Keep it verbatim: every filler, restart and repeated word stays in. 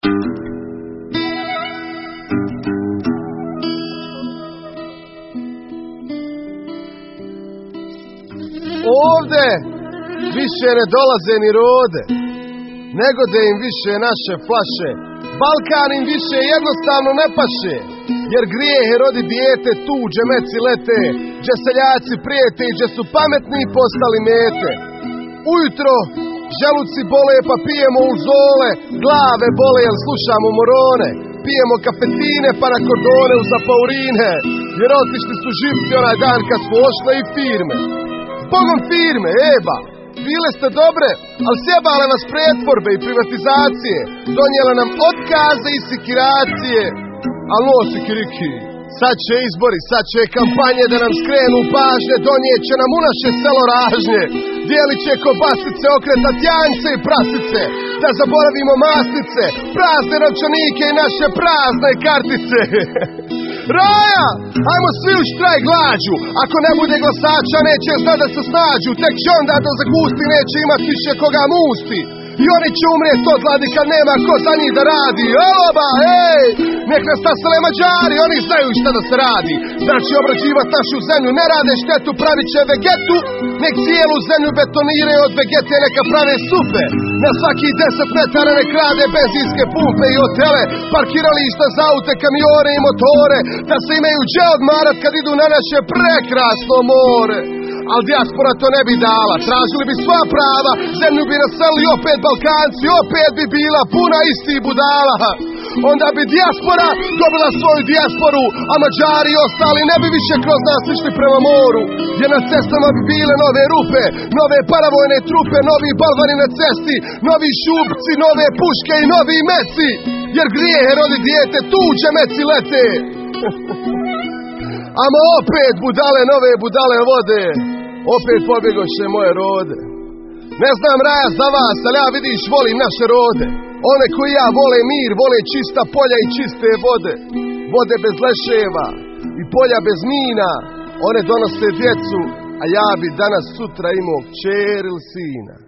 Ovde više ne dolaze ni rode, nego da im više naše flaše. Balkan im više jednostavno ne paše, jer grijehe rodi dijete, tuđe meci lete, gdje seljaci prijete i gdje su pametni postali mete. Ujutro želuci bole pa pijemo uzole, glave bole jer slušamo morone, pijemo kafetine pa na kordone uz apaurine, jer otišli su živci onaj dan kad smo ošle i firme. Bogom firme, eba, bile ste dobre, ali sjebale vas pretvorbe i privatizacije, donijele nam otkaze i sikiracije, ali no sikiriki. Sad će izbori, sad će kampanje da nam skrenu pažnje, donijet će nam u naše selo ražnje, dijelit će kobasice, okretat janjce i prasice, da zaboravimo masnice, prazne novčanike i naše prazne kartice. Raja, ajmo svi u štrajk glađu, ako ne bude glasača neće znat da se snađu, tek će onda da zagusti, neće imat više koga musti. I oni će umrijet od gladi kad nema ko za njih da radi. Aloba, hej, nek nas nasele Mađari, oni znaju šta da se radi. Znači obrađivat našu zemlju, ne rade štetu, pravit će vegetu. Nek cijelu zemlju betoniraju od vegete, neka prave supe. Na svaki deset metara nek rade benzinske pumpe i hotele, parkirališta za aute, kamione i motore, da se imaju gdje odmarat kad idu na naše prekrasno more. Al dijaspora to ne bi dala, tražili bi sva prava, zemlju bi naselili opet Balkanci, opet bi bila puna istih budala. Onda bi dijaspora dobila svoju dijasporu, a Mađari i ostali ne bi više kroz nas išli prema moru. Jer na cestama bi bile nove rupe, nove paravojne trupe, novi balvani na cesti, novi šupci, nove puške i novi meci. Jer grijehe rodi dijete, tuđe meci lete. Ama opet budale, nove budale vode, opet pobjegoše moje rode. Ne znam Raja za vas, ali ja vidiš volim naše rode. One koji ja vole mir, vole čista polja i čiste vode. Vode bez leševa i polja bez mina. One donose djecu, a ja bi danas sutra imao kćer ili sina.